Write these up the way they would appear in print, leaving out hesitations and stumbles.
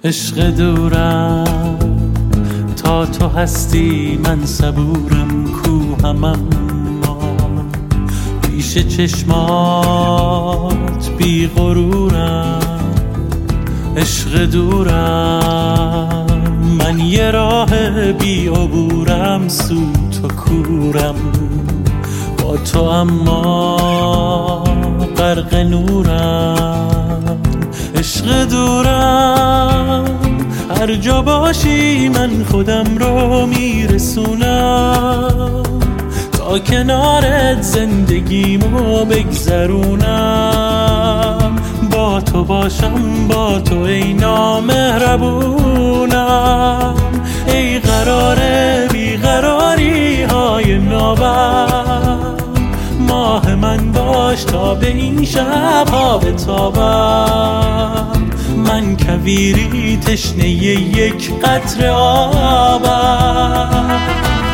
عشق دورم تا تو هستی من صبورم کوهم، اما پیش چشمات بی غرورم. عشق دورم من یه راه بی عبورم، سو تو کورم با تو اما غرق نورم. عشق دورم هر جا باشی من خودم رو میرسونم، تا کنارت زندگیمو بگذرونم. با تو باشم با تو ای نامهربونم، ای قرار بیقراری های نابم. ماه من باش تا به این شب ها بتابم، من کویری تشنه یک قطره آبم.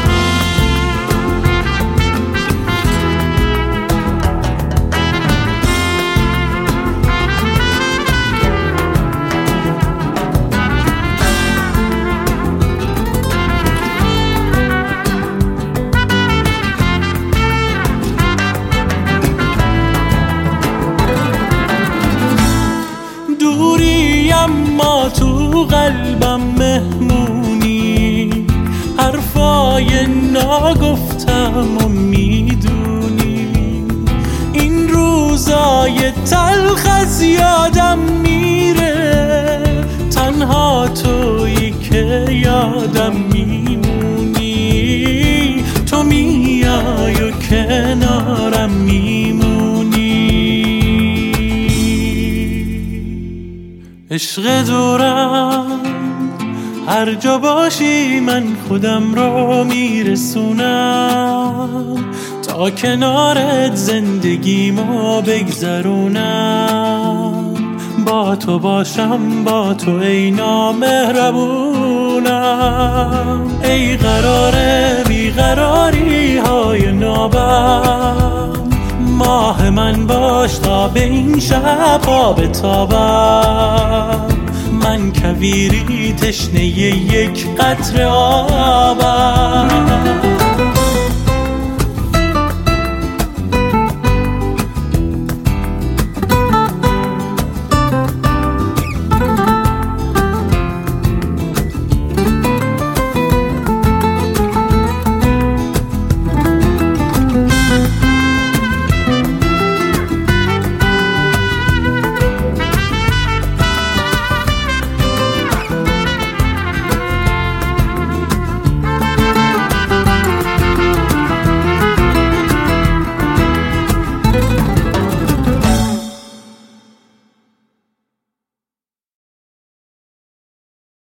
اما تو قلبم مهمونی، حرفای ناگفتم و میدونی. این روزای تلخ از یادم میره، تنها تویی که یادم میمونی. تو میای و کنارم میمونی. عشق دورم هر جا باشی من خودم رو میرسونم، تا کنارت زندگیمو بگذرونم. با تو باشم با تو ای نامهربونم، ای قرار بیقراری های نابم. ماه من باش تا به این شب ها بتابم، من کویری تشنه یک قطره آبم.